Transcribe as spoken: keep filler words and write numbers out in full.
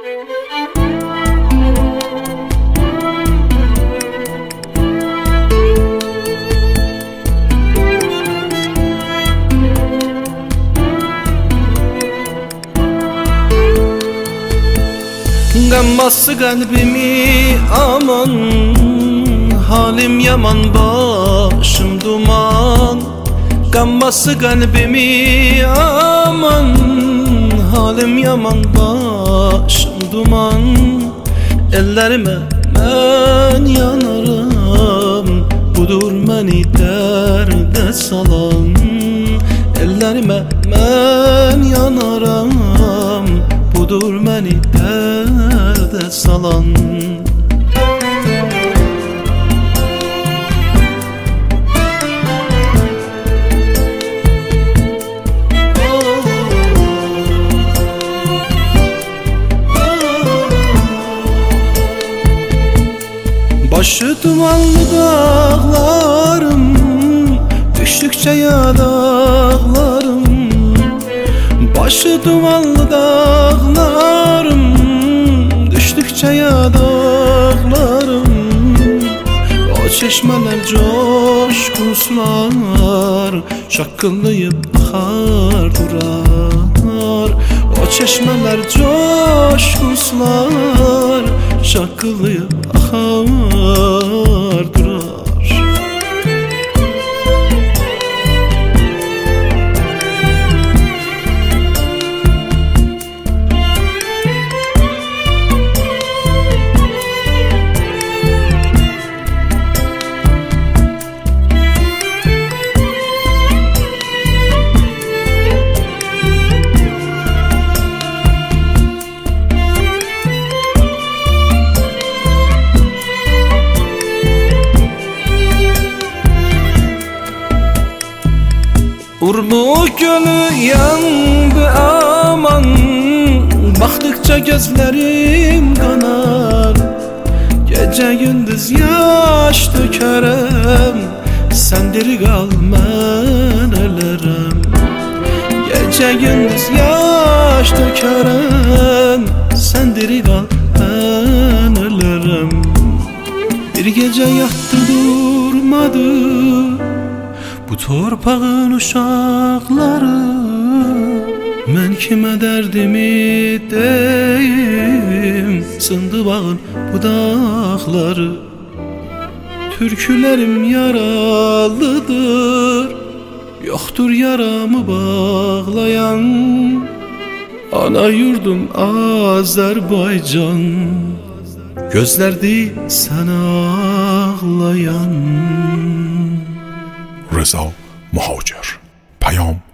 Qanması kalbimi aman, halim yaman başım duman. Qanması kalbimi aman, halim yaman başım duman. Ellerime ben yanarım, budur məni derde salan. Ellerime ben yanarım, budur məni derde salan. Başı dumanlı dağlarım, düştükçe yadağlarım. Başı dumanlı dağlarım, düştükçe yadağlarım. O çeşmeler coşkuslar, şakkıldayıp akar durar. O çeşmeler coşkuslar, şakkıldayıp akar durar. Urlu gölü yandı aman, baktıkça gözlerim kanar. Gece gündüz yaş dökerem, sen diri kal mən ölərəm. Gece gündüz yaş dökerem, sen diri kal mən ölərəm. Bir gece yattı durmadı bu torpağın uşaqları. Mən kimə dərdimi deyim, sındı bağın budaqları. Türkülərim yaralıdır, yoxdur yaramı bağlayan. Ana yurdum Azərbaycan, gözlərdi sən ağlayan. رضا مهاجر. پیام